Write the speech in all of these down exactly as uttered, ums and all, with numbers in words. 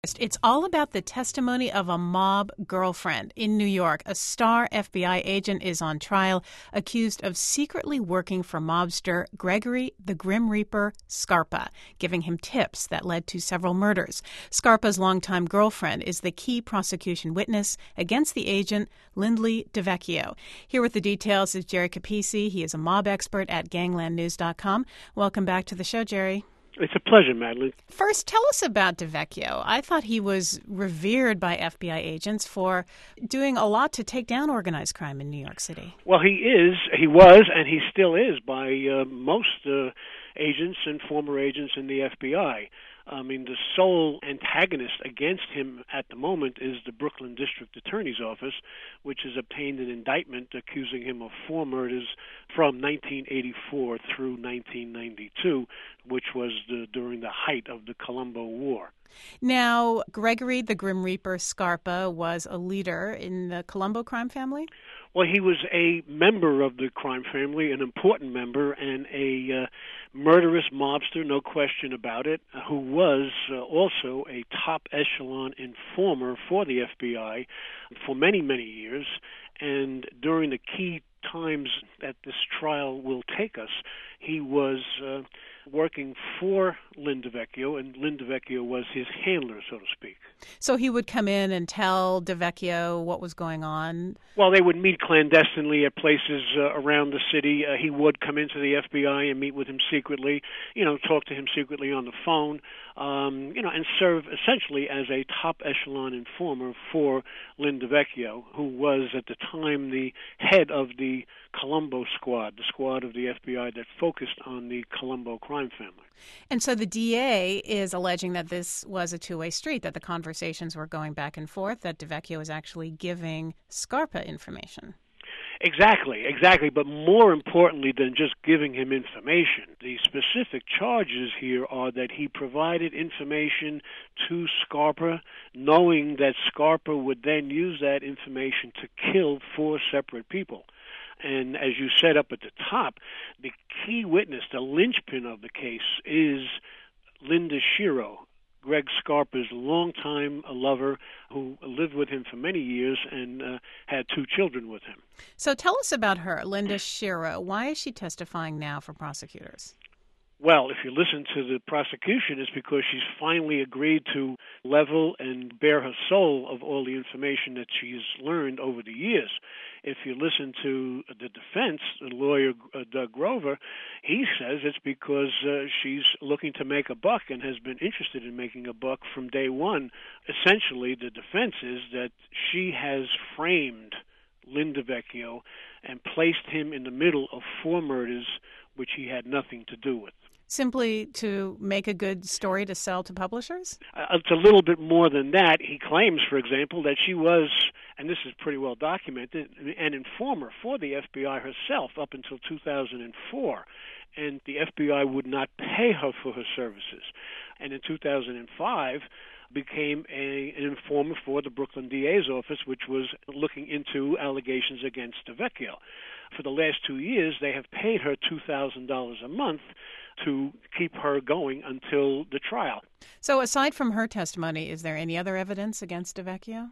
It's all about the testimony of a mob girlfriend in New York. A star F B I agent is on trial, accused of secretly working for mobster Gregory the Grim Reaper Scarpa, giving him tips that led to several murders. Scarpa's longtime girlfriend is the key prosecution witness against the agent, Lindley DeVecchio. Here with the details is Jerry Capisi. He is a mob expert at gangland news dot com. Welcome back to the show, Jerry. It's a pleasure, Madeline. First, tell us about DeVecchio. I thought he was revered by F B I agents for doing a lot to take down organized crime in New York City. Well, he is, he was, and he still is by uh, most uh, agents and former agents in the F B I. I mean, the sole antagonist against him at the moment is the Brooklyn District Attorney's Office, which has obtained an indictment accusing him of four murders from nineteen eighty-four through nineteen ninety-two, which was the, during the height of the Colombo War. Now, Gregory the Grim Reaper Scarpa was a leader in the Colombo crime family? Well, he was a member of the crime family, an important member, and a uh, murderous mobster, no question about it, who was uh, also a top echelon informer for the F B I for many, many years. And during the key times that this trial will take us, he was uh, working for Lynn DeVecchio, and Lynn DeVecchio was his handler, so to speak. So he would come in and tell DeVecchio what was going on? Well, they would meet clandestinely at places uh, around the city. Uh, he would come into the F B I and meet with him secretly, you know, talk to him secretly on the phone, um, you know, and serve essentially as a top echelon informer for Lynn DeVecchio, who was at the time the head of the Colombo squad, the squad of the F B I that focused on the Colombo crime family. And so the D A is alleging that this was a two-way street, that the conversations were going back and forth, that DeVecchio is actually giving Scarpa information. Exactly, exactly. But more importantly than just giving him information, the specific charges here are that he provided information to Scarpa, knowing that Scarpa would then use that information to kill four separate people. And as you said up at the top, the key witness, the linchpin of the case, is Linda Shiro, Greg Scarpa's longtime lover, who lived with him for many years and uh, had two children with him. So tell us about her, Linda Shiro. Why is she testifying now for prosecutors? Well, if you listen to the prosecution, it's because she's finally agreed to level and bare her soul of all the information that she's learned over the years. If you listen to the defense, the lawyer uh, Doug Grover, he says it's because uh, she's looking to make a buck and has been interested in making a buck from day one. Essentially, the defense is that she has framed Lynn DeVecchio and placed him in the middle of four murders which he had nothing to do with. Simply to make a good story to sell to publishers? Uh, it's a little bit more than that. He claims, for example, that she was, and this is pretty well documented, an informer for the F B I herself up until two thousand four. And the F B I would not pay her for her services. And in two thousand five, became a, an informer for the Brooklyn D A's office, which was looking into allegations against DeVecchio. For the last two years, they have paid her two thousand dollars a month to keep her going until the trial. So aside from her testimony, is there any other evidence against DeVecchio?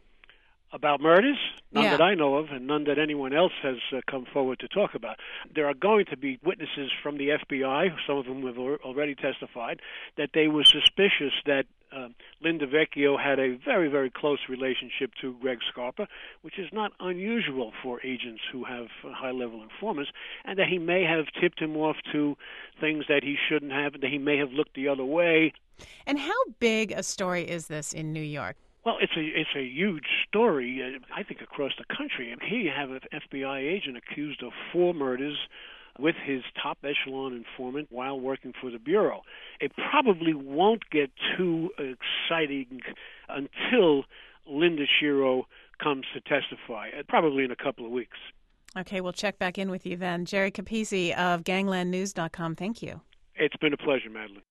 About murders? None yeah. that I know of, and none that anyone else has uh, come forward to talk about. There are going to be witnesses from the F B I, some of them have already testified, that they were suspicious that uh, Lynn DeVecchio had a very, very close relationship to Greg Scarpa, which is not unusual for agents who have uh, high-level informers, and that he may have tipped him off to things that he shouldn't have, that he may have looked the other way. And how big a story is this in New York? Well, it's a it's a huge story, uh, I think, across the country. And here you have an F B I agent accused of four murders with his top echelon informant while working for the Bureau. It probably won't get too exciting until Linda Shiro comes to testify, uh, probably in a couple of weeks. Okay, we'll check back in with you then. Jerry Capisi of gangland news dot com, thank you. It's been a pleasure, Madeline.